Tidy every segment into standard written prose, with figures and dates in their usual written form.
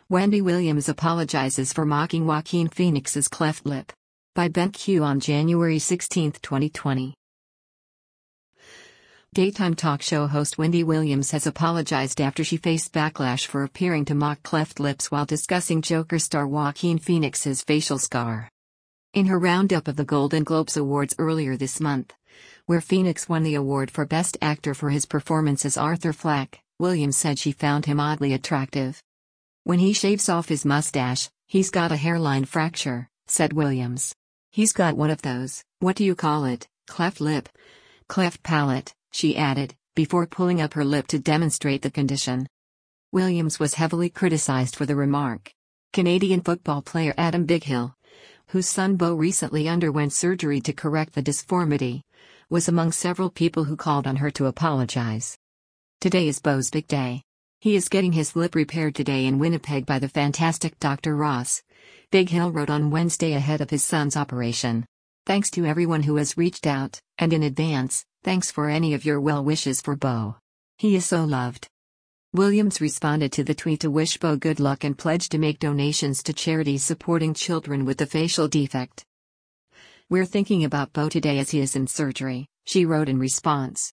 Wendy Williams apologizes for mocking Joaquin Phoenix's cleft lip. By BenQ on January 16, 2020. Daytime talk show host Wendy Williams has apologized after she faced backlash for appearing to mock cleft lips while discussing Joker star Joaquin Phoenix's facial scar. In her roundup of the Golden Globes Awards earlier this month, where Phoenix won the award for Best Actor for his performance as Arthur Fleck, Williams said she found him oddly attractive. "When he shaves off his mustache, he's got a hairline fracture," said Williams. "He's got one of those, what do you call it, cleft lip? Cleft palate," she added, before pulling up her lip to demonstrate the condition. Williams was heavily criticized for the remark. Canadian football player Adam Bighill, whose son Beau recently underwent surgery to correct the disformity, was among several people who called on her to apologize. Today is Beau's big day. He is getting his lip repaired today in Winnipeg by the fantastic Dr. Ross, Bighill wrote on Wednesday ahead of his son's operation. "Thanks to everyone who has reached out, and in advance, thanks for any of your well wishes for Beau. He is so loved." Williams responded to the tweet to wish Beau good luck and pledged to make donations to charities supporting children with the facial defect. "We're thinking about Beau today as he is in surgery," she wrote in response.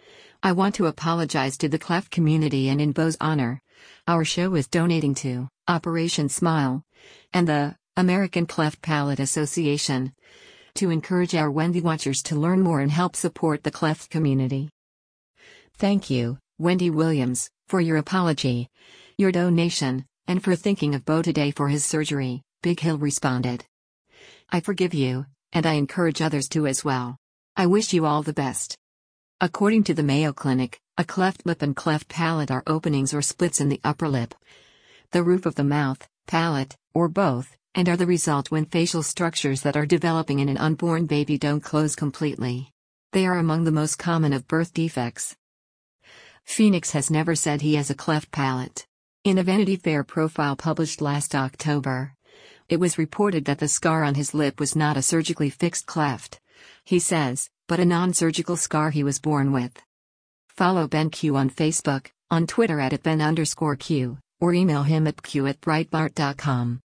"I want to apologize to the cleft community and in Beau's honor. Our show is donating to Operation Smile and the American Cleft Palate Association to encourage our Wendy watchers to learn more and help support the cleft community. Thank you, Wendy Williams, for your apology, your donation, and for thinking of Beau today for his surgery," Bighill responded. "I forgive you, and I encourage others to as well. I wish you all the best." According to the Mayo Clinic, a cleft lip and cleft palate are openings or splits in the upper lip, the roof of the mouth, palate, or both, and are the result when facial structures that are developing in an unborn baby don't close completely. They are among the most common of birth defects. Phoenix has never said he has a cleft palate. In a Vanity Fair profile published last October, it was reported that the scar on his lip was not a surgically fixed cleft, he says, but a non-surgical scar he was born with. Follow BenQ on Facebook, on Twitter @Ben_Q, or email him at q@breitbart.com.